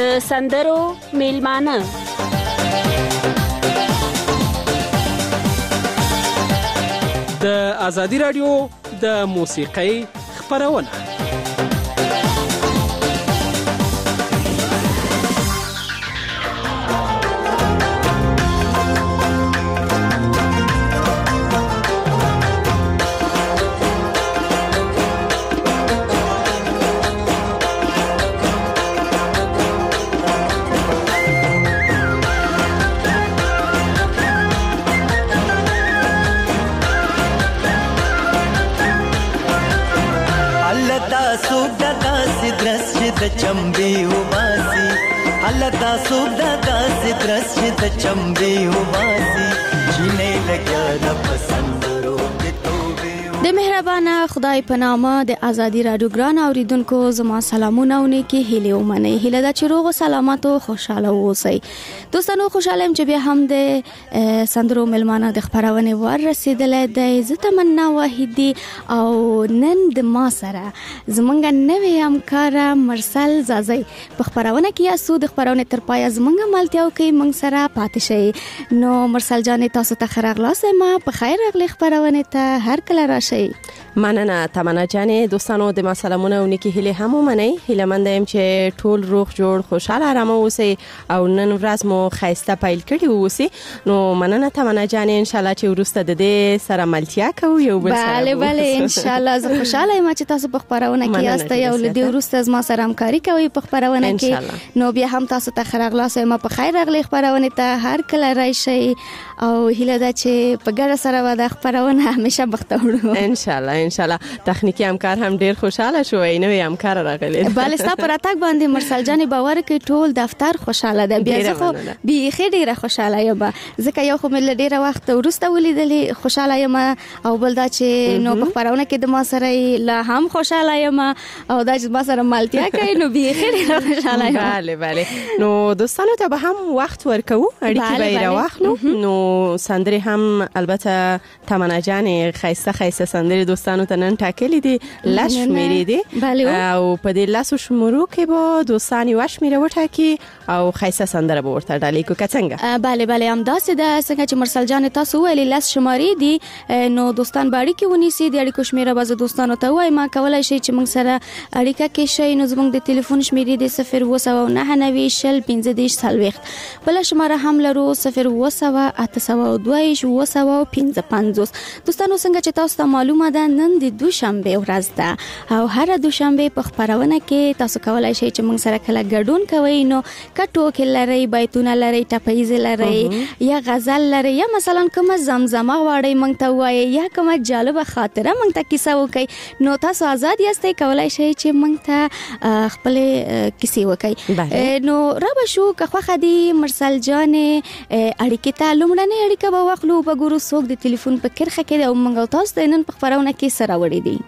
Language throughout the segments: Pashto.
سندرو میلمانه د آزادی رادیو د موسیقۍ خپرونه. د چمبي وباسي الله تاسو د داسې درس چې د چمبي وباسي چینه لګیا د پسندرو کې توبه. د مهربانه خدای په نامه د آزادی رادیو ګران اوریدونکو زما سلامونه او نیکی هیله ومنئ. هیله ده چې روغ او سلامت او خوشاله اوسئ. دوستانو خوشاله ام چې بیا هم د سندرو میلمانه د خبرونه ور رسیدلې ده. زه تمنا واحدی او نن د ما سره زمونږ نوې همکار مرسل زازی په خبرونه کې یاسو د خبرونه تر پای زمونږ ملتیاو کې مونږ سره پاتې شي. نو مرسل جان تاسو ته خیرغلاس ما په خیر اغلی خبرونه ته هر کله راشي. مننه تمنا جانې. دوستانو د ما سلامونه او نیکی هیله هم ومنئ. هیله مند یم چې ټول روغ جوړ خوشاله آرام اوسئ او نن ورځ مو خیسته پیل کړی اوسئ. نو مننه تمنا جانې. ان شاء الله چې ورسته د دې سره ملتیا کوو یو بل سره. بله ان شاء الله زه خوشاله یم چې تاسو په خبرونه کې یاست او له دې ورسته ما سره همکاري کوي په خبرونه کې. نو بیا هم تاسو ته خیرغلاس ما په خیر اغلی خبرونه ته هر کله راشي او هیله ده چې په ګډه سره ودا خبرونه همیشه بختوړو ان شاء الله. ان شاء الله تخنیکی همکار هم ډیر خوشاله شو. نوې همکار راغلی. بله ستا پر اتاک باندې مرسل جان باور کې ټول دفتر خوشاله ده. بیا زه خو بیخي ډیره خوشاله یم ځکه یو خو مې ډیره وخت ورسته ولیدلې خوشاله یم او بل دا چې نو په خبرونه کې د ما سره لا هم خوشاله یم او دا چې ما سره مالتیا کوي نو بیخي ډیره خوشاله یم. بله نو دوستانو ته به هم وخت ورکو اړیکې به راوخلو. نو سندرې هم البته تمنا جان خیسته سندرې دوستانو ته نن ټاکلې دي لږ شمیرې دي او په دې لاسو شمرو کې به دوستان یو شمیره وټاکي او خیسته سندره به ورته ډالې کو څنګه. بله هم داسې ده څنګه چې مرسل جان تاسو ویلي لاس شمارې دي نو دوستان باندې کې ونیسي د اړیکو شمیره به دوستانو ته وای ما کولای شي چې موږ سره اړیکه کې شي. نو زموږ د ټلیفون شمیرې دي 02990 بل شماره هم لرو 02802 دوستانو څنګه چې تاسو ته معلومه ده نن د دوشنبه ورځ ده او هر دوشنبه په خبرونه کې تاسو کولای شئ چې موږ سره کله ګډون کوئ. نو کټو کې لري بیتونه لري ټپایز لري یا غزل لري یا مثلا کومه زمزمه واړی موږ ته وایي یا کومه جالبه خاطره موږ ته کیسه وکړي نو تاسو آزاد یاستئ کولای شئ چې موږ ته خپل کیسې وکړي. نو را به شو که خو خدي مرسل جان اړیکې ته لومړنۍ اړیکه به واخلو په ګورو څوک د ټلیفون په کرخه کې او موږ تاسو ته نن په خبرونه کې سره وړي دي.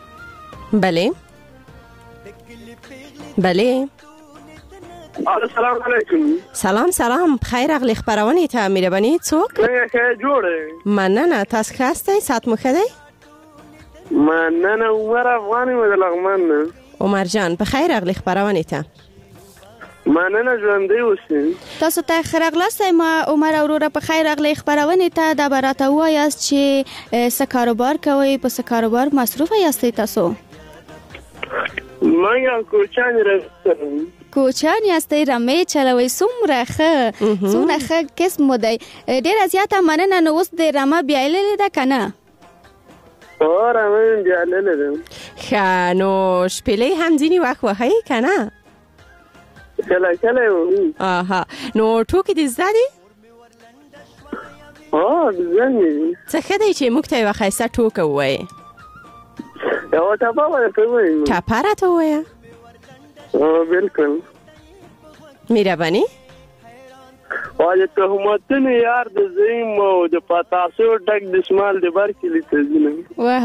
بله السلام علیکم. سلام خیر اغلی خبرونه ته مهرباني څوک څنګه جوړه مننه تاسو خاصه سات مخ دی مننه عمر افغانی مدلغمن عمر جان په خیر اغلی خبرونه ته مننه ژوندې اوسئ. تاسو ته خیرغلاس ما عمر اوروره په خیر اغلی خبرونه ته د براته وایاست چې څه کاروبار کوي په څه کاروبار مصروف یاستئ تاسو؟ ما یو کوچان رسم کوچان یاستئ رمې چلوي څومره ښه قسم دی ډیره زیاته مننه. نو اوس د رمه بیایللې ده که نه؟ رمه بیایللې ده. ښه نو شپېلې هم ځینې وخت وهئ که نه؟ کله نو ټوکې دې زده دي؟ زده دي. څه ښه دی چې موږ ته یوه ښایسته ټوکه ووایې. یوه ټپه ورته ووایو. ټپه راته ووایه. بلکل مهرباني. واجه تهمتونه یار د زیم او د پتاسو ډک د شمال د بر کلی ته ځینم. واه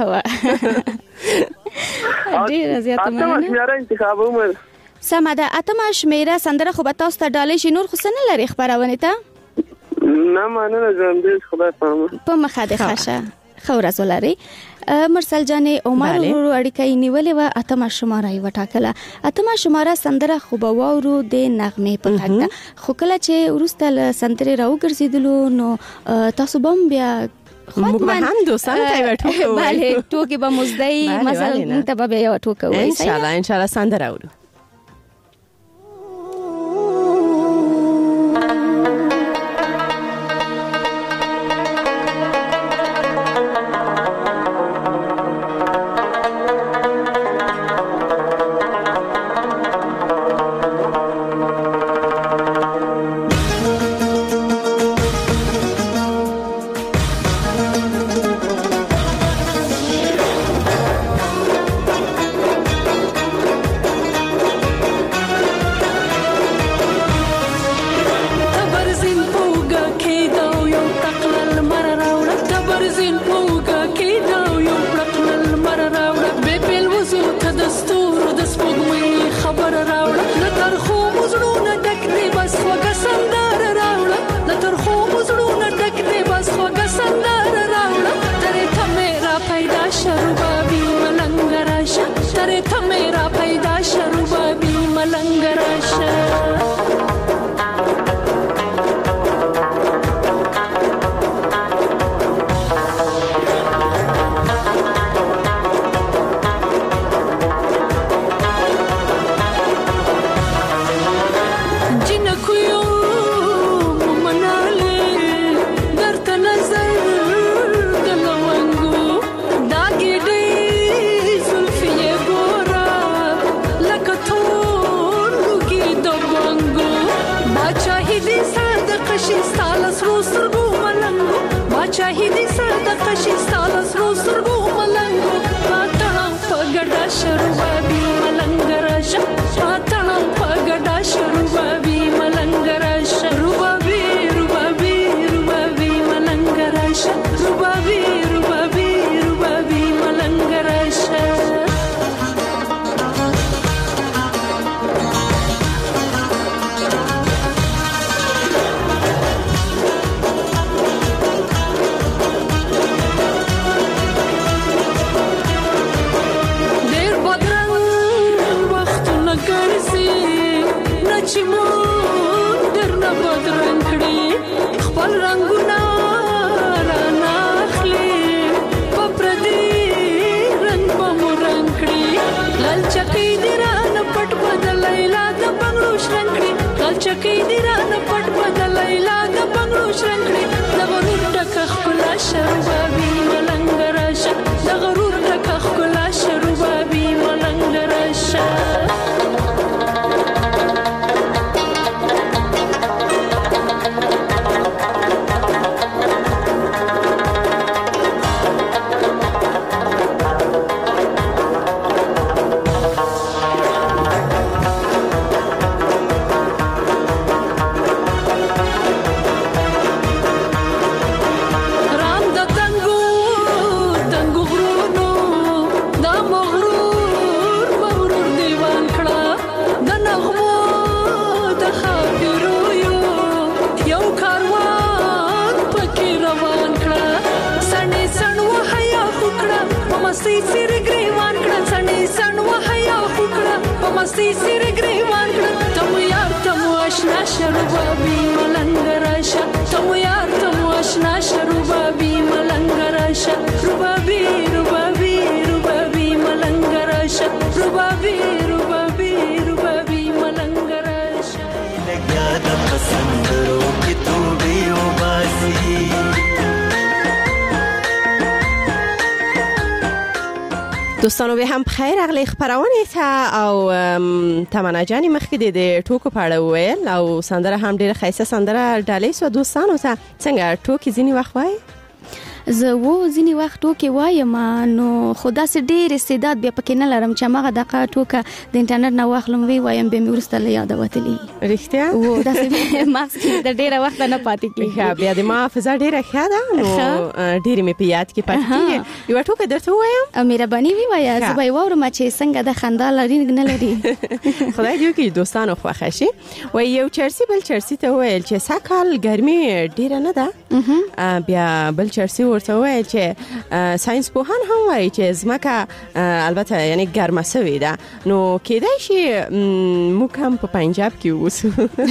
ډیره زیاته مننه. اته شمیره انتخاب عمر سمه ده. اتمه شمیره سندره خو به تاسو ته ډالۍ شي نور خو څه نه لري خبرونه ته؟ نه مننه ژوندې خدای پامه په مخه دې ښه شه. ښه ورځ ولرئ. مرسل جانې عمر ورو اړیکه نیولې و، اتمه شماره یې وټاکله. اتمه شماره سندره خو به واورو د نغمې په غږ ده، خو کله چې وروسته له سندرې راوګرځېدلو نو تاسو به هم بیا موږ به هم دوستانو ته یوه ټوکه ووایو. بله ټوکې به مزدی مثلا موږ ته به بیا یوه ټوکه ووایي. انشاءالله سندره اورو. دوستانو به هم بخیر اغلی خبرونه ته او تمنا جانی مخکې د ټوکو په اړه وویل او سندره هم ډیره ښایسته سندره ډالۍ سو. دوستانو ته څنګه ټوکې ځینې وخت وایي؟ زه ځینې وخت ټوکې وایم، نو خو داسې ډېر استعداد بیا پکې نه لرم چې هماغه دغه ټوکه د انټرنیټ نه واخلم وی وایم، بیا مې وروسته له یاده وتلي. رښتیا؟ داسې مغز کې د ډېره وخته نه پاتې کېږي. بیا د ما حافظه ډېره ښه ده، نو ډېرې مې په یاد کې پاتې کېږي. یوه ټوکه درته ووایم؟ مهرباني ووایه، زه به یې واورم چې څنګه د خندا لري نه لري. خدای دې وکړي دوستانو خوښه شي. وایي یو چرسي بل چرسي ته وویل چې سږ کال ګرمي ډېره نه ده. بیا بل چرسي ورته وایي چې ساينس پوهان هم وایي چې ځمکه البته یعنی ګرمه شوې ده نو کېدای شي موږ هم په پنجاب کې اوسو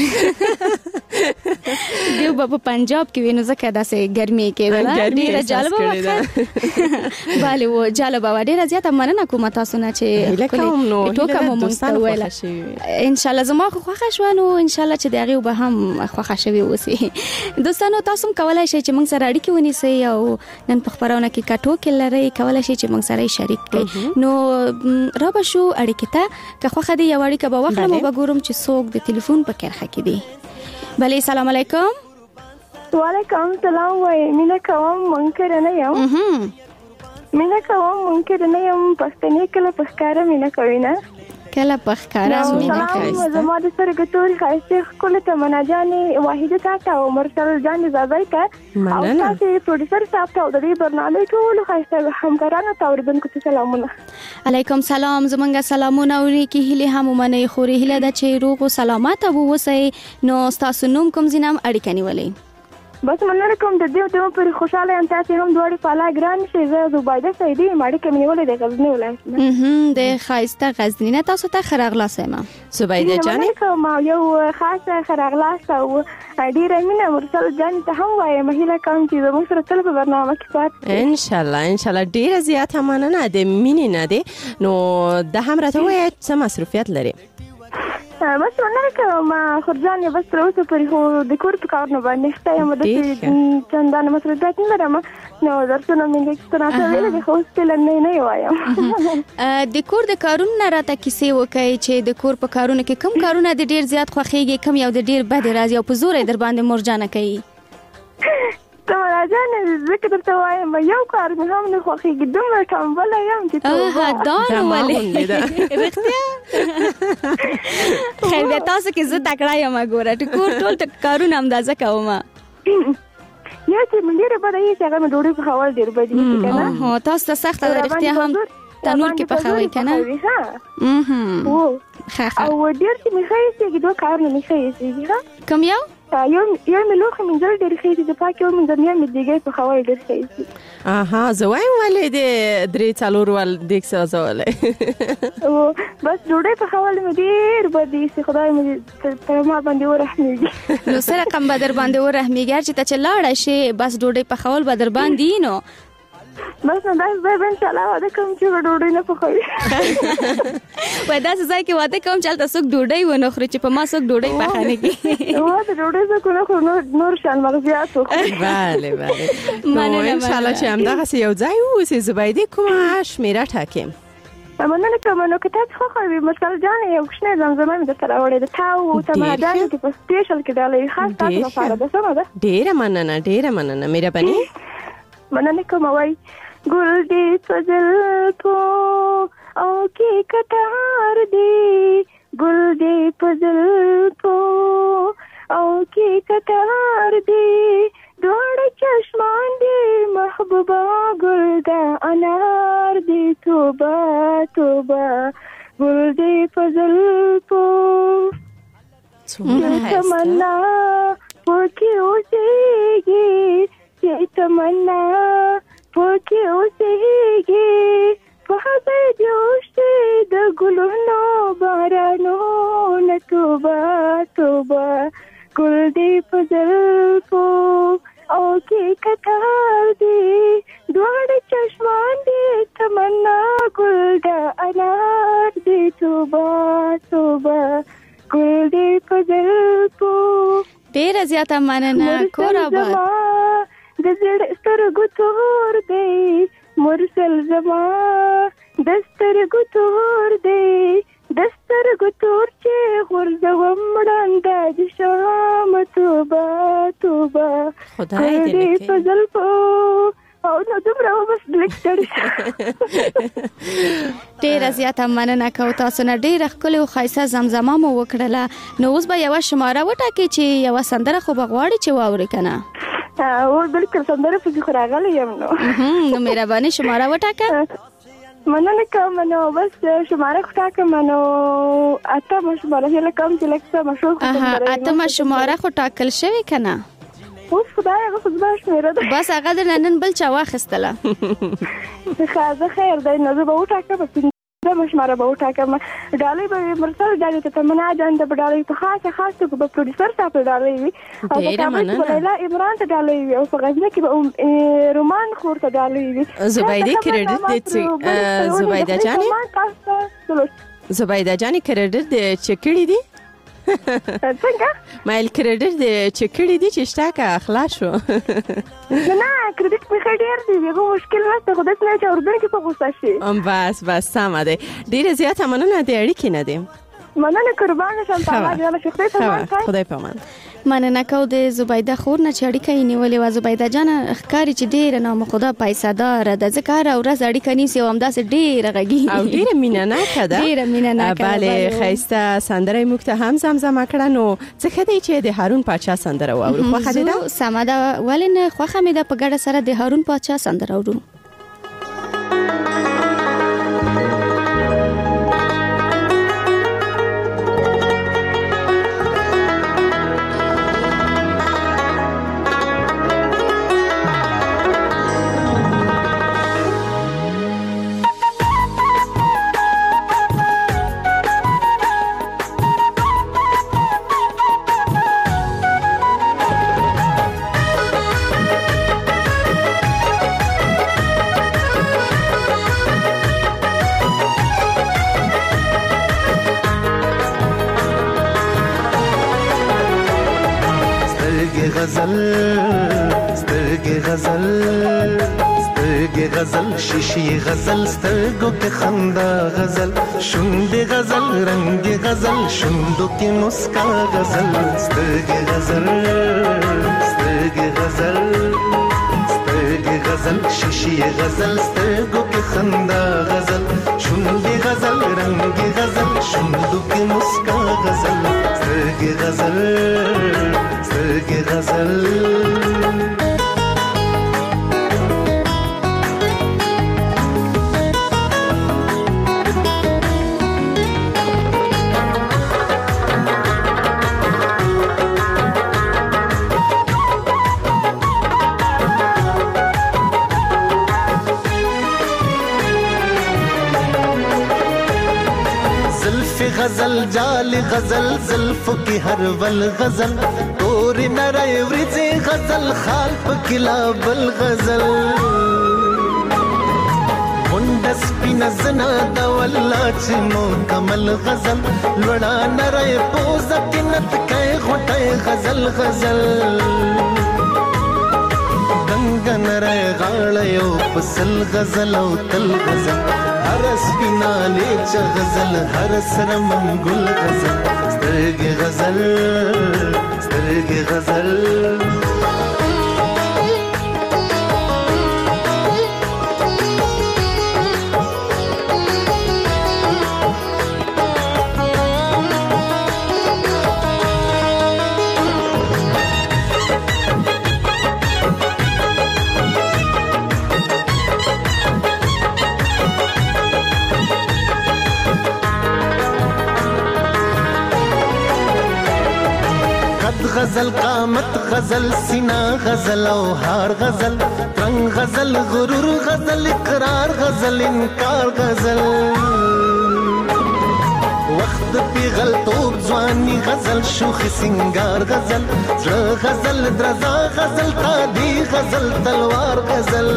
دیو په پنجاب کې وینو ځکه داسې ګرمي کې ولا ډیره جالبه وکړه bale و جالبه و ډیره زیاته مننه کوم تاسو نه چې ټوکه مو مستوي ویل ان شاء الله زما خو خوښ شو نو ان شاء الله چې دغه به هم خوښ شوي اوسي دوستانو تاسو کولای شئ چې موږ سره اړیکه ونیسئ او نن په خبرونه کې کټو کې لري کولای شئ چې موږ سره شریک کړئ نو را به شو اړیکه ته که خوښ دی یو اړیکه به واخلم او به ګورم چې څوک د ټلیفون په کرخه کې دی بله سلام علیکم وعلیکم السلام وای مینا کوم منکر نه یم مینا کوم منکر نه یم پښتنې کله پښکاره مینا کوي نه کله پښکاره مینا کوي زما د سره ګټوري خاصه کله ته مناجانې واحده تا او مرسل جان زابای ته او تاسو پروډوسر صاحب ته د دې برنامه ټول خاصه همکارانو ته اوریدونکو ته سلامونه علیکم سلام زمونږ سلامونه اوري کې هله هم منې خوري هله د چې روغ او سلامت او وسه نو تاسو نوم کوم زینم اړیکه نیولې بس مننه کوم د دې پر خوشاله ام تاسو هم دوړي پالا ګران شي زه زوبایده سیدی ماړي کې نیولې د غزنی ولایت د خایسته غزنی نه تاسو ته خرغلاس ما زوبایده جانې کوم یو خاصه خرغلاس او ډیره مینه مرسل جان ته هم وایي مهیله کوم چې زموږ سره تل په برنامه کې پات ان شاء الله ډیره زیاته مننه د مینې نه دی نو د هم راته وایي څه مصروفیت لري بس مننه کوم خرجان بس تر اوسه پرې هو د کور په کار نه باندې ستایم د چندان مصروفیت نه لرم نو درسونه مې څنګه ویل د هوستل نه وایم د کور د کارونو نه راته کیسې وکړي چې د کور په کارونو کې کم کارونه د ډیر زیات خوخيږي کم یو د ډیر بد راځي او په زور در باندې مرجانه کوي ته راځه ذکر ته وایم یو کار مې هم نه خوخيږي دومره ټامبل یم چې ته دا نو ولې رښتیا خیر به تاسو کې زه تکړه یم ګوره ټول کارونه اندازه کوم یا چې مې ډیره بده یې چې هغه مې ډوډۍ په حوال ډیر بده یې کنه تاسو ته سخت رښتیا هم تنور کې پخوي کنه او ډیر چې مې خېسي کې دوه کارونه مې خېسي کوم یو مې لوخه من ځل ډیر خېسي د پاکو من ځنیا مې دیګې په حوال ډیر خېسي زوایم ولې د درې څلور ول دیک سازولې بس ډوډۍ په حوال مې ډیر بده یې خدای مې په ما باندې ورحمېږي نو سره کم بدر باندې ورحمېږي چې ته چلاړه شي بس ډوډۍ په حوال بدر باندې نو بس نه دا زه به ان شاء الله واده کوم چې ډوډۍ نه پخوي وای دا ځای کې واده کوم چې تاسو ډوډۍ ونه خوري چې په ما څوک ډوډۍ پخانه کی واده ډوډۍ زه کو نور شان مغزيات bale نو ان شاء الله چې همدغه یو ځای اوسې زبیدې کومه شمیره ټاکم مننه کوم نو کتاب خو خوي مسل جان یو شنه زمزمه د سره وړې د تاو ته ما دا چې په سپیشل کې ډالې خاص تاسو لپاره ده سمه ده ډیره مننه مهرباني مننه کوم وای ګل دې فضل کو او کې کټار دې ګل دې فضل کو او کې کټار دې دوړ چشمان دې محبوبا ګل دا انار دې توبه ګل دې فضل کو تمنا پوکي اوسېږي تمنا پوکي اوسېږي په هغه جوشته د ګلونو بارانو نه توبه ګل دې فضل کو او کې کټار دې دوړ چشمان دې تمنا ګل دا انار دې توبه ګل دې فضل کو ډیره زیاته مننه کور آباد د سترګو تور دی مرسل زما د سترګو تور دی د سترګو تور چې غورځوم مړانده د شام توبه خدای دې فضل کو او نو دومره بس لیکټر ډیره زیاته مننه کوم تاسو نه ډیره ښکلې او ښایسته زمزمه مو وکړله نو اوس به یو شماره وټاکئ چې یو سندره خو بغواړي چې واوري کنه او بالکل سندره په خو راغلی یم نو مهرباني شماره وټاکه مننه کوم نو بس شماره وټاکم نو اته شماره هله کوم چې لکه مشهور اته شماره خو ټاکل شوی کنه اوس خدای هغه خو زما شمېره ده. بس هغه د نن بل چا واخیستله. ښه خیر دی نو زه به وټاکم پنځمه شماره به وټاکم. ډالۍ به وي مرسل جانې ته تمنا جان ته به ډالۍ په خاص توګه به پروډیوسر صاحب ته ډالۍ وي او په کابل کې به لیلا عمران ته ډالۍ وي او په غزني کې به رومان خور ته ډالۍ وي. زبیده کریډټ دې زبیده جانې زبیده جانې کریډټ دې چک کړی دی؟ څنګه؟ مایل کریډټ دې چک کړی دی چې شته که خلاص شو؟ نه کریډټ مې ډېر دی هغه مشکل نشته خو داسې نه چې اردن کې په غوسه شي. بس سمه دی. ډېره زیاته مننه د اړیکې نه دی. مننه قربان شم په الله جل شخصي ته خدای پامان. مننه کو د زبیده خور نه چې اړیکه یې نیولې وه. زبیده جان ښکاري چې ډېره نامخدا پیسه داره ده ځکه هره ورځ اړیکه نیسي او همداسې ډېره غږیږي او ډېره مینه ناکه ده. ډېره مینه ناکه ده. بله ښایسته سندره یې موږ ته هم زمزمه کړه. نو څه ښه دی چې د هارون پاچا سندره واورو. خوښه دې ده؟ سمه ده ولې نه خوښه مې ده په ګډه سره د هارون پاچا سندره اورو. غزل شیشی غزل سترگو کے خندا غزل شوندے غزل رنگ غزل شوندو کی مسکا غزل سترگ غزل سترگ غزل سترگ غزل شیشی غزل سترگو کے خندا غزل شوندے غزل رنگ غزل شوندو کی مسکا غزل سترگ غزل سترگ غزل. غزل جال غزل زلف کی ہر ول غزل تور نرے ورزے غزل خال پکلا بل غزل منڈس پی نزنا دولا چمو کمل غزل لڑا نرے پوزا کنت کئے غٹے غزل غزل دنگن رے غاڑیو پسل غزل او تل غزل هر سپینا لیچ غزل هر سر منگل غزل سترگ غزل سترگ غزل. غزل قامت غزل سینا غزل او هار غزل رنگ غزل غرور غزل اقرار غزل انکار غزل وقت پی غلطوب ځواني غزل شوخ سنگار غزل زړه غزل درزا غزل قادي غزل تلوار غزل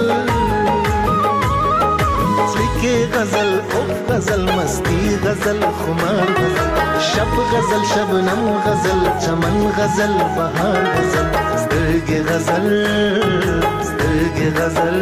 سلیکے غزل اوف غزل مستی غزل خمار غزل شب غزل شبنم غزل چمن غزل بہار غزل سترگ غزل سترگ غزل.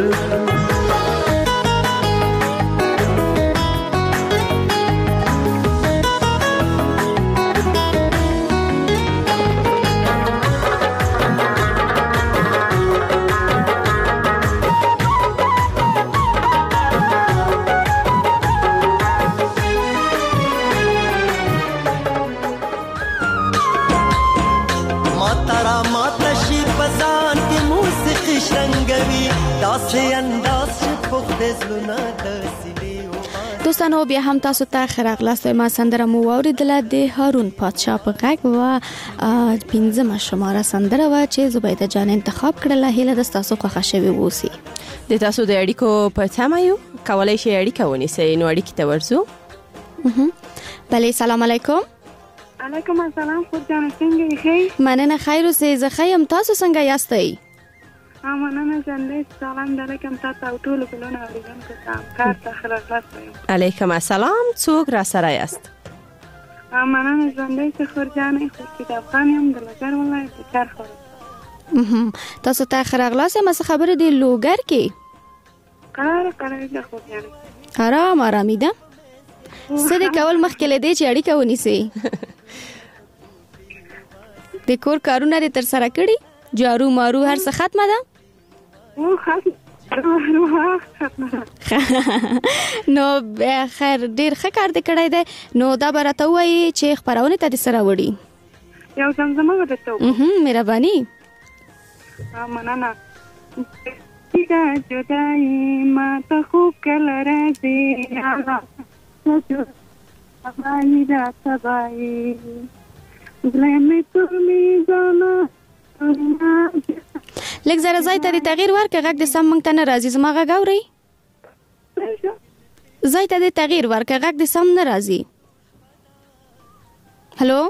دوستانو بیا هم تاسو ته خراغلاست ما سندره مو واوریدله د هارون پادشاه په غږ و 15 شماره سندره و چې زبیده جان انتخاب کړله. هیله د تاسو خوښه شوي ووسی. د تاسو د اړیکو په تمه یو، کولای شئ اړیکه ونیسئ. نو اړیکې ته ورځو. بله سلام علیکم. علیکم السلام. خود جان څنګه یې؟ مننه خیر اوسئ. زه ښه یم، تاسو څنګه یاستئ؟ مننه جان. سلام علیکم تاسو او ټول کلونه اوریدونکو ته کار ته خراغلاست وایم. علیکم السلام. څوک را سره یاست؟ مننه جان. زه خور جان کتاب خان یم د لوګر ولایت د چرخ. تاسو ته خراغلاست یم. څه خبره دی لوګر کې؟ قرار ده خور جان. آرام آرامیده. سده کول مخکې لدی چې اړیکه ونیسئ. د کور کارونه دې تر سره کړي؟ جارو مارو هر څه ختمه ده؟ نو خیر ډیر ښه کار دې کړی دی. نو دا به راته ووایي چې خپرونې ته دې څه راوړي؟ یو زمزمه به درته ووایم. مهرباني. مننه. جدایي ما ته خوب کله راځي سبایی دا سبایی زلمی ترمی جانا. لږ زره ځای ته د تغییر ورکړه. غږ د سم موږ ته نه راځي. زما غږ اورئ؟ ځای ته د تغییر ورکړه. غږ د سم نه راځي. هلو.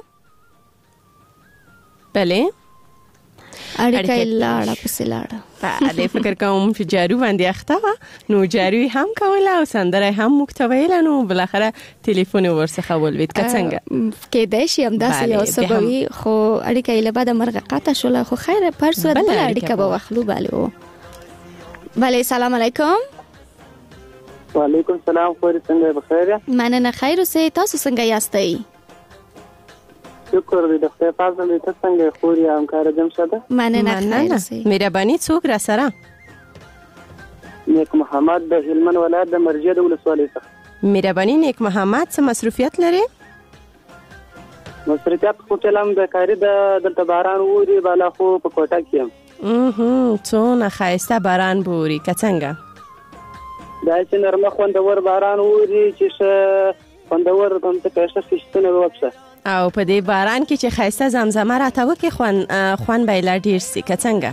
بله اړیکه یې لاړه پسې لاړه. بله فکر کوم چې جارو باندې اخته وه. نو جارو هم کوله او سندره هم موږ ته ویله. نو بالاخره تلیفون یې ورڅخه ولوید که څنګه؟ کیدای شي همداسې یو څه به وي، خو اړیکه یې له بده مرغه قطع شوله. خو خیر په هر صورت بله اړیکه به واخلو. بله سلام علیکم. وعلیکم السلام. خوري څنګه بخیر؟ مننه خیر اوسئ. تاسو څنګه یاستئ؟ شکر دې د خدای فضل دې. ته څنګه خوري همکار جمشده؟ مننه خیر اوسئ. مهرباني. څوک را سره؟ نیک محمد د هلمند ولایت د مرجې د ولسوالۍ څخه. مهرباني نیک محمد. څه مصروفیت لري؟ مصروفیت خو چلم د کاری دلته باران ووري بالا خو په کوټه کې یم. څونه ښایسته باران بوري که څنګه؟ دا چې نرمه خوندور باران ووري چې خوندور هم څه کښه شتونه وکړه. او په دې باران کې چې ښایسته زمزمه راته وکړي خوند به یې لا ډېر سي که څنګه؟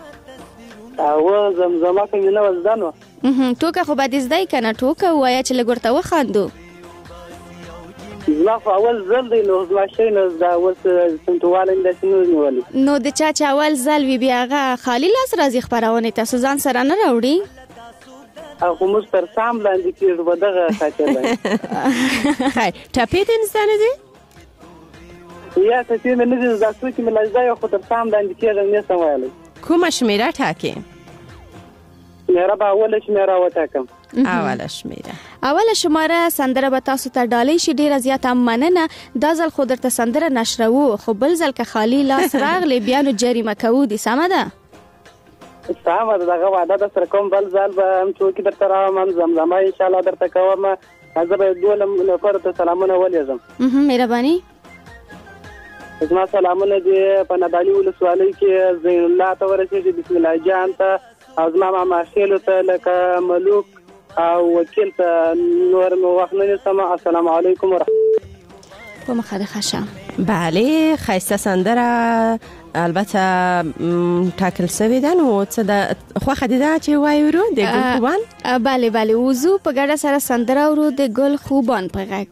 او زمزمه که مې نه وه زده نو. ټوکه خو به دې زده یې که نه؟ ټوکه ووایه چې لږ ورته وخاندو. زما خو اول ځل دی نو زما شی نه زده. اوس چمتووالی مې داسې نه نیولي. نو د چا چې اول ځل وي بیا هغه خالي لاس راځي خپرونې ته؟ ځان سره نه راوړي؟ او خو موږ تر سام لاندې کېږو په دغه خاطر باندې. خیر ټپې دې زده نه دي؟ یا ټپې مې نه دي زده. څو چې مې لا زده یم خو تر سام لاندې کېږم نه سم ویلی. کومه شمېره ټاکې؟ شمېره به اوله شمېره وټاکم. اوله شمېره. اوله شماره سندره به تاسو ته ډالۍ شي. ډیره زیاته مننه. دا ځل خو درته سندره نشروو، خو بل ځل که خالي لاس راغلی بیا نو جریمه کوو. دې سمه ده؟ سمه ده. دغه وعده در سره کوم. بل ځل به هم څوکې درته راوړم. زمزمه انشاءالله درته کوم. زه به دوله نفرو ته سلامونه ولېږم. مهرباني. زما سلامونه دې په نادعلي ولسوالۍ کې زین الله ته ورسېږي، بسم الله جان ته او زما ماما خیلو ته لکه ملوک او وکیل ته. نور مې وخت نه نیسم. السلام علیکم ورحمت. په مخه دې ښه شه. بله ښایسته سندره البته ټاکل شوې ده. نو څه ده خوښه دې ده چې واورو د ګل خوبان؟ بله وضو په ګډه سره سندره اورو د ګل خوبان په غږ.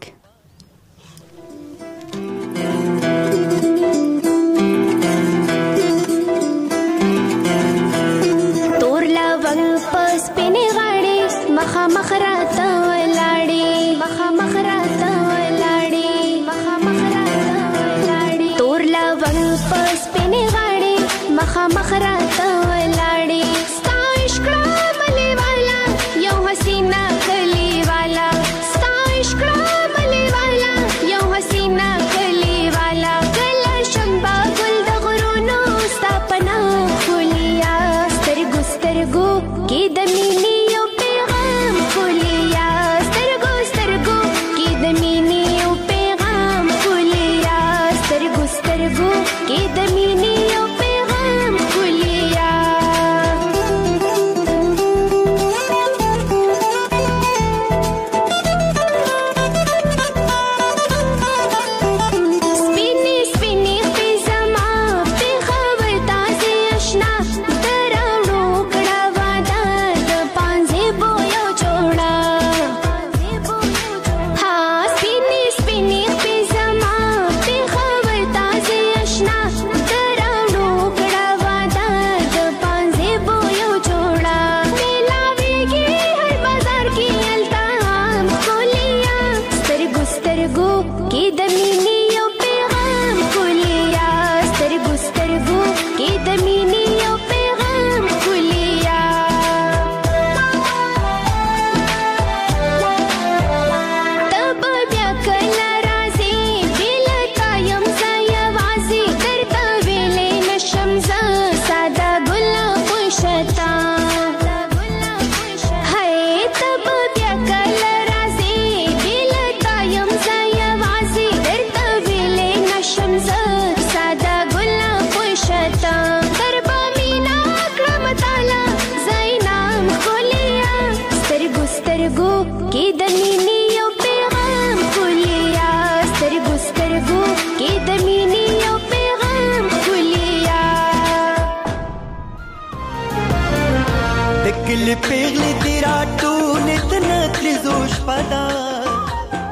تور لونګ پس پینې غاړې مخامخ راته ولاړې مخامخ راته ولاړې مخامخ راته ولاړې. تور لونګ پس پینې غاړې مخامخ راته ولاړې. ستا عشق ملي والا یو حسینه کلی والا. ستا عشق ملي والا یو حسینه کلی والا. کله شنبه ګل د غرونو ستا پناه خولیا. سترګو سترګو کې د مینې یو پیغام خولیا. سترګو سترګو کې د مینې یو پیغام خولیا. سترګو سترګو کې د مینې یو پیغام خولیا.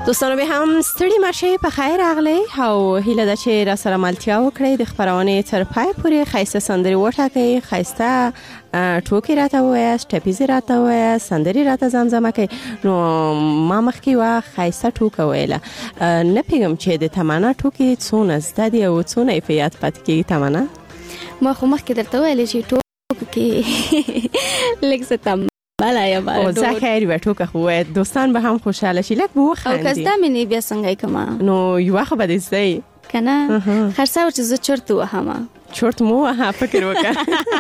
دوستانو به هم ستړي مشه په خیر راغلی او هیله ده چې را سره ملتیا وکړئ د خبرونه تر پای پورې خایسته سندري وټاکئ خایسته ټوکی راته وایاست ټپیزي راته وایاست سندري راته زمزمه کوي نو ما مخکې وا خایسته ټوکه ویله نه پیغام چې د تمنا ټوکی څونه زده دی او څونه یې په یاد پاتې کیږي تمنا ما خو مخکې درته ویلې چې ټوکی لږ څه تم بله یا او زه خیری و ټوکه خو دوستان به هم خوشحاله شي لکه به وخندي او که زده مې بیا څنګه کما نو یو خو به دې زده کنه خرڅه چې زه چرته وهم چرت مو ها فکر وکړه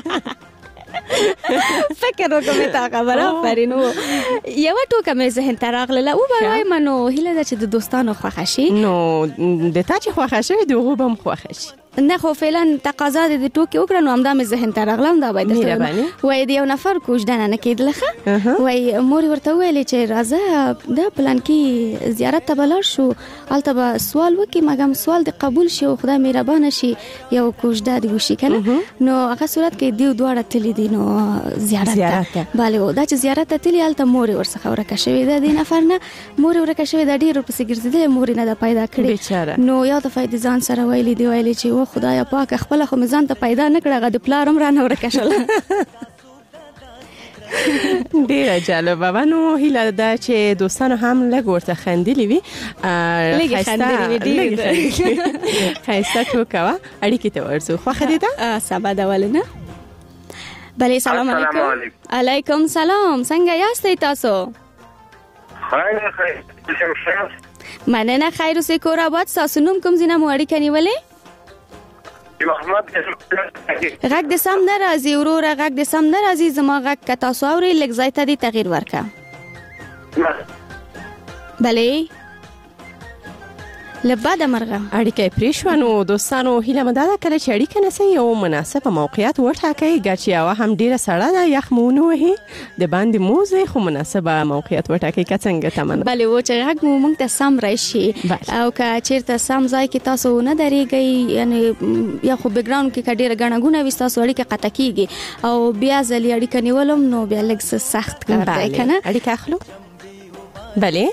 فکر وکړم تا خبره پرینو یو ټوکه مې ذهن ته راغله او وای منو هیله ده چې د دوستانو خوښ شي نو د تا چې خوښ شي دغه به هم خوښ شي نه خو فعلا تقاضا د ټوکی وکړه نو همدا مې ذهن ته راغلم دا باید وای دی یو نفر کوژدنه نه کېدلخه وای مور ورته ویلې چې راځه دا پلان کې زیارت ته بلار شو البته به سوال وکي مګم سوال د قبول شي او خدای مهربان شي یو کوژده دی وشي کنه نو هغه صورت کې دیو دواړه تللی دي نو زیارت bale او دا چې زیارت ته تللی البته مور ورڅخه ورکه شوی د دې نفر نه مور ورکه شوی د ډیر په سګرځیدل مور نه د پیدا کړی نو یا د فائدې ځان سره ویلې دی ویلې چې خدایا پاک خپل خو مزان ته پیدا نکړه غد پلارم را نه ورکشل ډیره جالبه نو هیله ده چې دوستانو هم لږ ورته خندلي وي خایسته ټوکه اړیکې ته ورسو خو خدیده سبا دا ولنه بله سلام علیکم علیکم سلام څنګه یاستئ تاسو خیر مننه خیر اوسې کور آباد تاسو نوم کوم ځای نه مو اړیکه نیولې غږ د سم نه راځي وروره غږ د سم نه راځي زما غږ که تاسو اورئ لږ ځای ته دې تغییر ورکړه بله له بعده مرغه اړیکه پرې شوه نو دوستانو هیله مې دا ده کله چې اړیکه نیسئ یو مناسبه موقعیت وټاکئ ګرچې یوه هم ډېره سړه ده یخ مو ونه وهي د باندې مو وځئ خو مناسبه موقعیت وټاکئ که څنګه تمنا بلې و چې غږ مو موږ ته سم راشي او که چېرته سم ځای کې تاسو ونه درېږئ یعنې یا خو بیکګراونډ کې که ډېره ګڼه ګونه وي ستاسو اړیکه قطع کېږي او بیا ځلې اړیکه نیولم نو بیا لږ څه سخت کار دی که نه اړیکه اخلو بله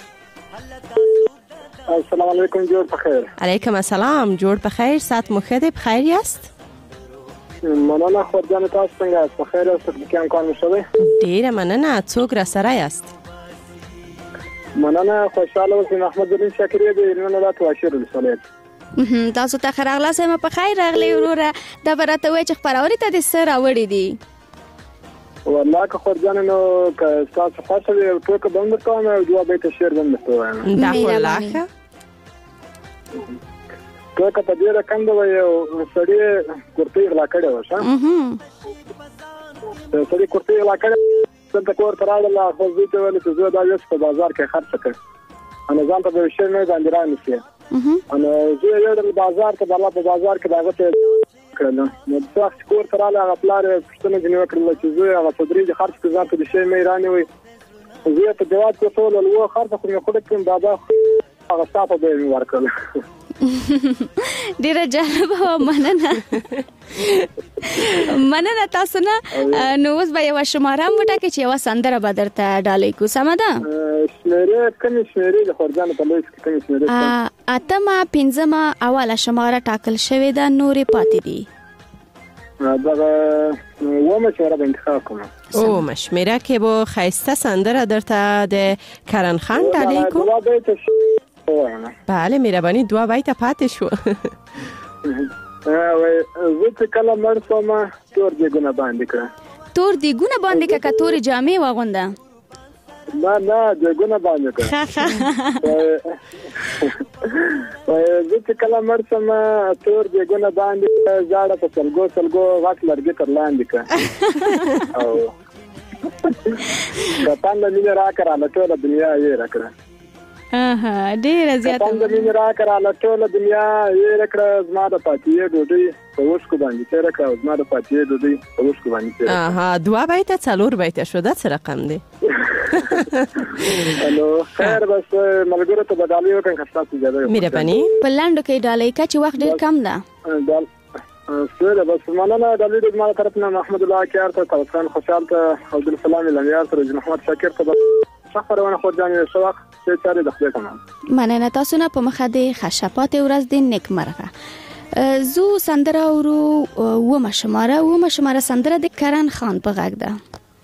السلام علیکم جوړ بخیر علیکم السلام جوړ بخیر سات مو ښه دی بخیر یاست مننه خورجان تاسو څنګه یاست بخیر یاست کې امکان شوی ډیره مننه څوک را سره یاست مننه خوشاله اوسئ محمد زلین شاکری دی نن رات واشر رسول تاسو ته خیر اغلا سم په خیر راغلی وروره دا برته وای چې خبروري ته د سر راوړی دی والله که خورجان نو که تاسو خاصه یو ټوکه بند کوم او جواب به تشیر بند کوم دا خلاخه ټوکه په دې رقم دا یو سړی کورته غلا کړو شه سړی کورته غلا کړو څنګه کور تراله لا خو دې ته ول چې زه دا یو په بازار کې خرڅ کړ انا ځان ته به شي نه باندې را نشي انا زه یو د بازار ته په بازار کې داغه ته کړل نو څوک کور تراله غفلار پښتنه جنو کړل چې زه هغه صدرې خرڅ کړم ځان ته د شي مې رانه وي زه ته جواب کوم له خرڅ خو مې خود کوم بابا هغه صاحب به ورکړل ډیره جالبه مننه مننه تاسو نه نو اوس به یو شماره وټاکئ چې یو سندره به درته ډالۍ کو سمه ده شمیره کوم شمیره د خورجان په لیست کې کوم شمیره اتمه پنځمه اوله شماره ټاکل شوې ده نورې پاتې دي دا و مشوره به انتخاب کوم او مشوره کې بو خایسته سندره درته د کرن خان ډالۍ کو بله مهرباني دوا بایته پاتې شو زه چې کله مړ شوم تور دیګونه باندې کړه تور دیګونه باندې کړه که تورې جامې واغونده نه دیګونه باندې کړه زه چې کله مړ شوم تور دیګونه باندې ځاړه په سلګو غټ لرګي تر لاندې کړه او د پاند مینه راکړه ټوله دنیا یې راکړه ډیره زیاته پاند مینه راکړه ټوله دنیا یې راکړه زما د پاتې ډوډۍ په وښکو باندې تیر کړه زما د پاتې ډوډۍ په وښکو باندې تیر دوه بیت څلور بیت شو دا څه رقم دی نو خیر بس ملګرو ته بدالي وکړم خاصه زیاده مهرباني په لاندو کې ډالۍ کا چې وخت ډیر کم ده سره بس مننه د لیدو ما طرفنا محمد الله کیار ته توسان خوشحال ته عبد السلام الامیار ته محمد شاکر ته سفر ونه خو ځان یې شوق څه چاره د خپل کړم مننه تاسو نه په مخه د خشپات ورځ د نیکمرغه زو سندره ورو و مشماره سندره د کرن خان په غږ ده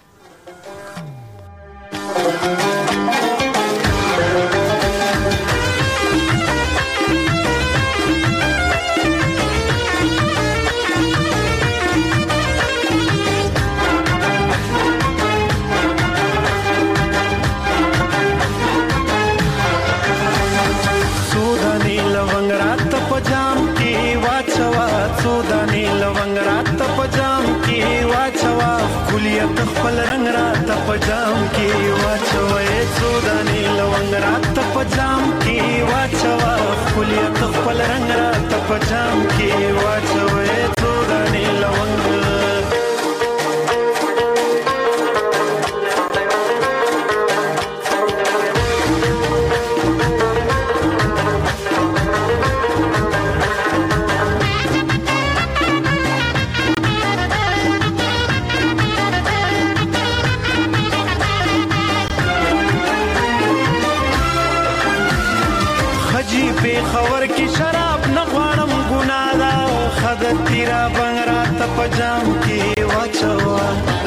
خپل رنگ رات پجام کی واچوي سوداني لونګ رات پجام کی واچوا خپل خپل رنگ رات پجام کی واچوي سوداني لونګ خبر کی شراب نغوانم ګنادا خدای تیرا بنگرات پجام کی واچوا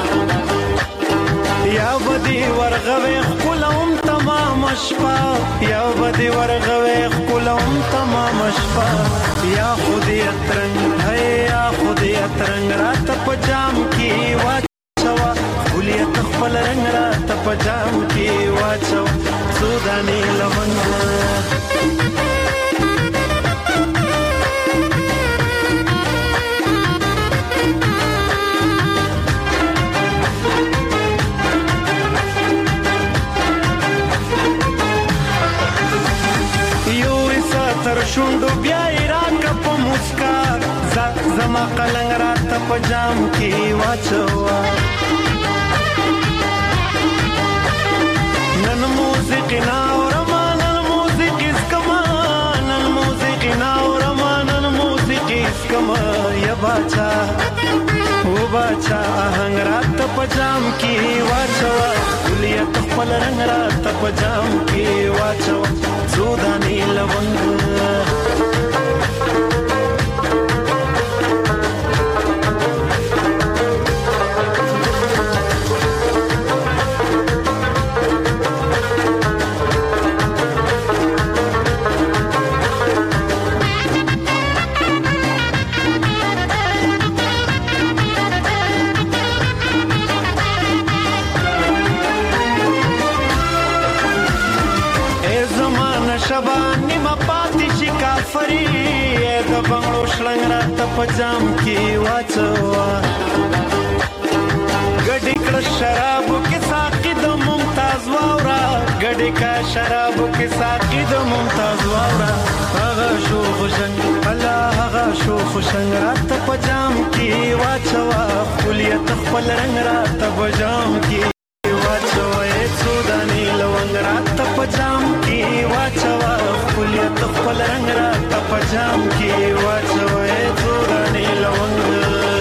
یا بدی ورغوي خپلوم تمام شپه یا بدی ورغوي خپلوم تمام شپه یا خودی اترنګ ہے یا خودی اترنګ رات پجام کی واچوا خلیت خپل رنگ رات پجام کی واچوا سودانی لمنګ شوندو بیا ایراک په مسکا زما قلنګ رات پجام کی واچوا نن موسیقی نا اورما نن موسیقی اسکما نن موسیقی نا اورما نن موسیقی اسکما یا باچا او باچا آهنگ رات پجام کی واچوا کلیت خپل رنگ رات پجام کی واچوا سودانی لونګ شبانی ما پاتی شي کافری د بنگلو شلنګ رات پجام کی واچوا ګډی کړه شراب کې ساقي د ممتاز واورا ګډی کا شراب کې ساقي د ممتاز واورا هغه شو خوشنګ الله هغه شو خوشنګ رات پجام کی واچوا خلیت خپل رنگ رات پجام کی واچوا سودانی لونګ رات پجام کی واچوا خلیت خپل رنگ رات پجام کی واچوا سودانی لونګ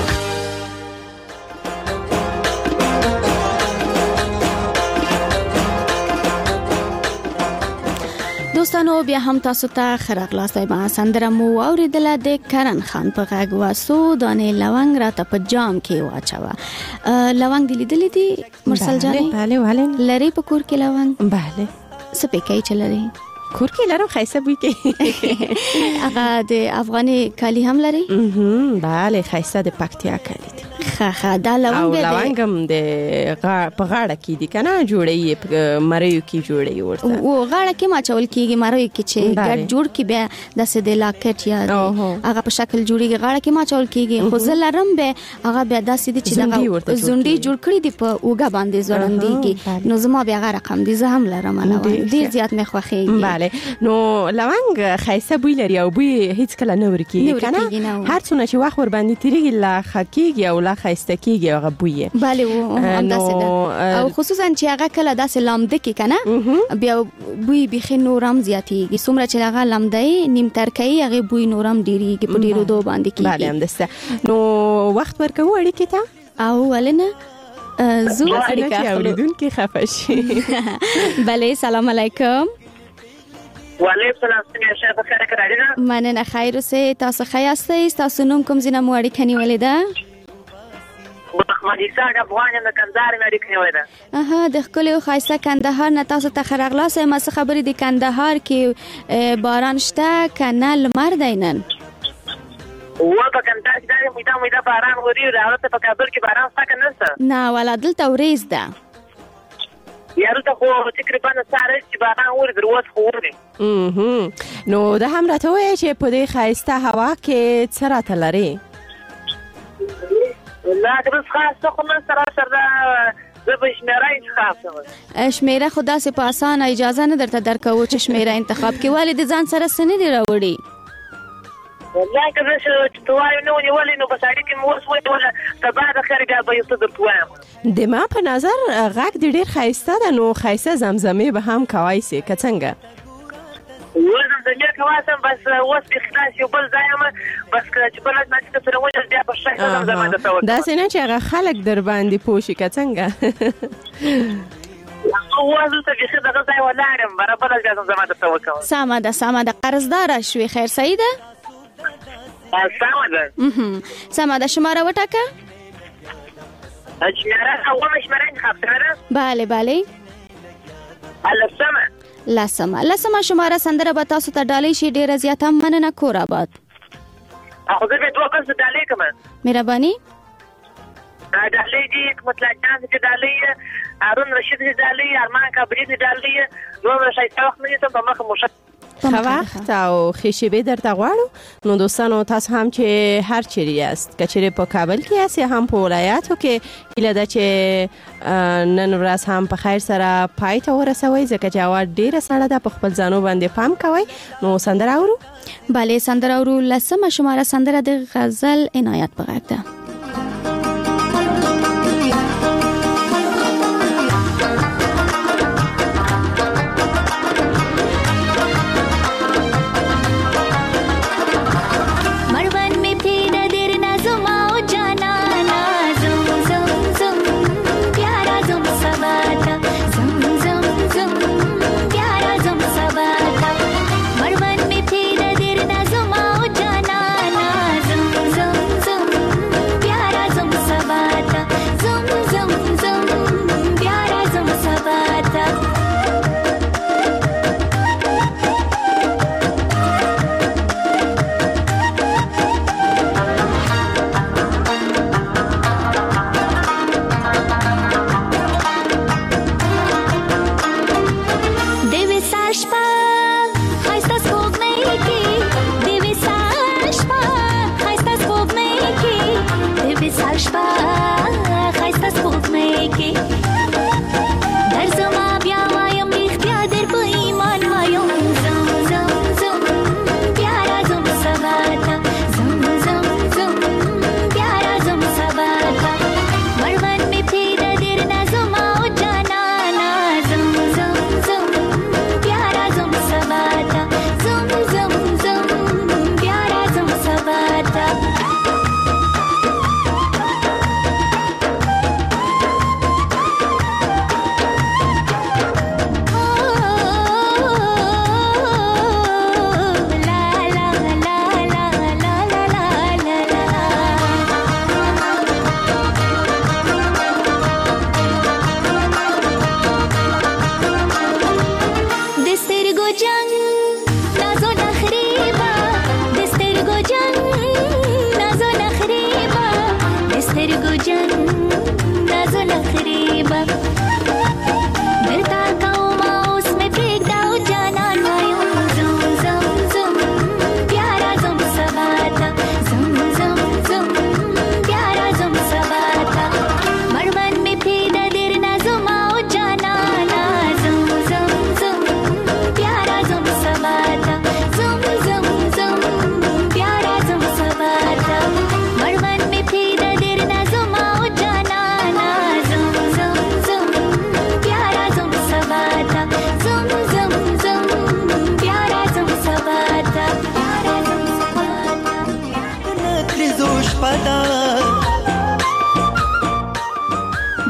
دوستانو بیا هم تاسو ته خراغلاست ما سندره مو اوریدله د کرن خان په غږ واسو دانې لونګ راته په جام کې واچوا لونګ دی لیدلې دي مرسل جانې بله بله لری په کور کې لونګ بله سپېکای چلري کور کې لرم خیسه بوی کې هغه د افغاني کالی هم لري بله خیسه د پکتیا کالی دي خا دا لونګم د په غاړه کې دي کنه جوړي په مریو کې جوړي ورته او غاړه کې ما چول کېږي مریو کې چې ګډ جوړ کې بیا د سده لاکټ یا هغه په شکل جوړيږي غاړه کې ما چول کېږي خو زلرم به هغه بیا د سده چې دا زونډي جوړ کړی دی په اوګه باندې زړندې نو زما بیا هغه رقم دي زه هم لرم نو ډیر زیات مې خوښيږي بله نو لونګ خیسه بوی لري او بوی هیڅ کله نه ورکیږي کنه هر څونه چې وخت ور باندې تیریږي لا خکیږي او لا خیسته کیږي هغه بوی بله و همداسې ده او خصوصا چې هغه کله داسې لامده کې کنه بیا بوی بيخي نورم زیاتیږي څومره چې هغه لامده نیم ترکي هغه بوی نورم ډیریږي په ډیرو دوه باندې کیږي بله همداسته نو وخت ورکو اړیکې ته او ولنه زو اړیکه اوریدونکو خفه شي بله سلام علیکم وعلیکم السلام څنګه شه په خیر کې راځي مننه خیر اوسې تاسو ښه یاستئ تاسو نوم کوم ځای نه مو اړیکه نیولې ده محمد اسحاق افغان یم د کندهار نه اړیکه نیولې ده د ښکلي او ښایسته کندهار نه تاسو ته ښه راغلاست یم څه خبرې د کندهار کې باران شته که نه لمر دی نن و په کندهار کې دا باران وري راوته په کابل کې باران شته که نشته نه ولا دلته وریځ ده یارو ته خو تقریبا ساره چې باران وري دروازه خو وري نو دا هم راته وایي چې په دې ښایسته هوا کې څه راته لري لا درس خاصه خو نه سره زه به شمیره انتخاب شمیره خو داسې په اسانه اجازه نه درته درکوو چې شمیره انتخاب کې ولې د ځان سره څه نه دي راوړي والله که زه چې ته وایو نه ونیولې نو په سړي کې مې اوس وایي ولا سبا د خیر بیا به یو څه درته وایم د ما په نظر غږ د ډېر ښایسته ده نو ښایسته زمزمې به هم کوای سي که څنګه زمزمې کواسم بس اوس د خلاص یو بل ځای یم بس چې بل ځای سره وجه بیا په ښایسته زمزمه درته وکړم داسې نه چې هغه خلک در باندې پوه شي که څنګه اوس دلته بیخي دغه ځای ولاړ یم برابره بیا زمزمه درته وکړم سمه ده قرضداره شوې خیر صحیح ده سمه ده شماره وټاکه شماره انتخاب شوې ده بله لسمه شماره سندره به تاسو ته ډالۍ شي ډېره زیاته مننه کور آباد خو زه به دوه کسو ډالۍ کوم مهرباني ډالۍ دي مطلق جان چې ډالۍ هارون رشید چې ډالۍ ارمان کابري چې ډالۍ نور ښایسته وخت مې ته په مخ مو ښه وخت او ښې شېبې درته غواړو نو دوستانو تاسو هم چې هر چیرې یاست که چیرې په کابل کې یاست یا هم په ولایاتو کې هیله ده چې نن ورځ هم په خیر سره پای ته ورسوئ ځکه چې هوا ډېره سړه ده په خپل ځانو باندې پام کوئ نو سندره اورو بله سندره اورو لسمه شماره سندره د غزل عنایت په غږ ده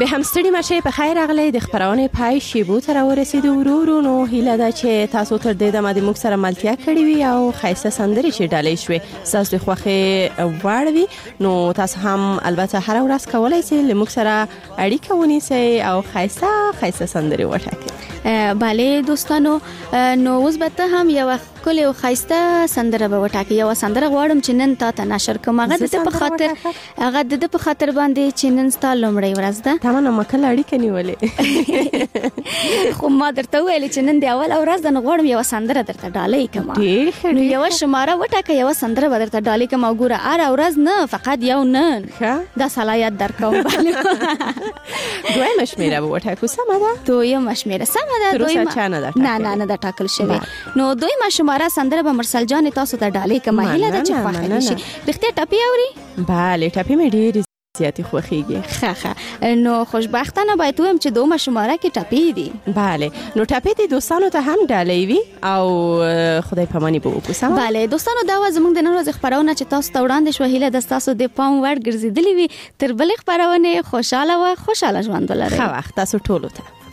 به هم ستړي مشه په خیر راغلی د خبرونه پای شیبو تر ورسېدو ورورو نو هیله ده چې تاسو تر دې دمه د موږ سره ملتیا کړی وي او خیسه سندري چې ډالۍ شوي تاسو د خوخه واړوي نو تاسو هم البته هر ورځ کولای شئ له موږ سره اړیکه ونیسئ او خیسه سندري وټاکئ. بله دوستانو نو اوس به ته هم یو کلی او خیسته سندره به وټاکې یو سندره غواړم چې نن تا ته نشر کوم هغه د په خاطر باندې چې نن ستا لومړی ورځ ده تمام مکل اړیکه نیولې خو ما درته ویل چې نن دی اول ورځ ده نو غواړم یو سندره درته ډالۍ کوم نو یو شماره وټاکه یو سندره به درته ډالۍ کوم او ګوره هر ورځ نه فقط یو نن دا صلاحیت درکوم دویمه شمیره به وټاکو سمه ده دویمه شمیره سمه ده نه دا ټاکل شوی نو دویمه شماره سندره به مرسل جان تاسو ته ډالۍ کوم هیله ده چې خوښ شي رښتیا ټپي اوري بله ټپي مې ډېر زیاتې خوښیږي ښه نو خوشبختانه باید وایم چې دومره شماره کې ټپي دي بله نو ټپي دي دوستانو ته هم ډالۍ وي او خدای پاماني به وکړو سمه بله دوستانو دا و زموږ د نن ورځې خپرونه چې تاسو ته وړاندې شوه هیله ده ستاسو د پام وړ ګرځېدلې وي تر بلې خپرونې خوشحاله ژوند ولرئ ښه وخت تاسو ټولو ته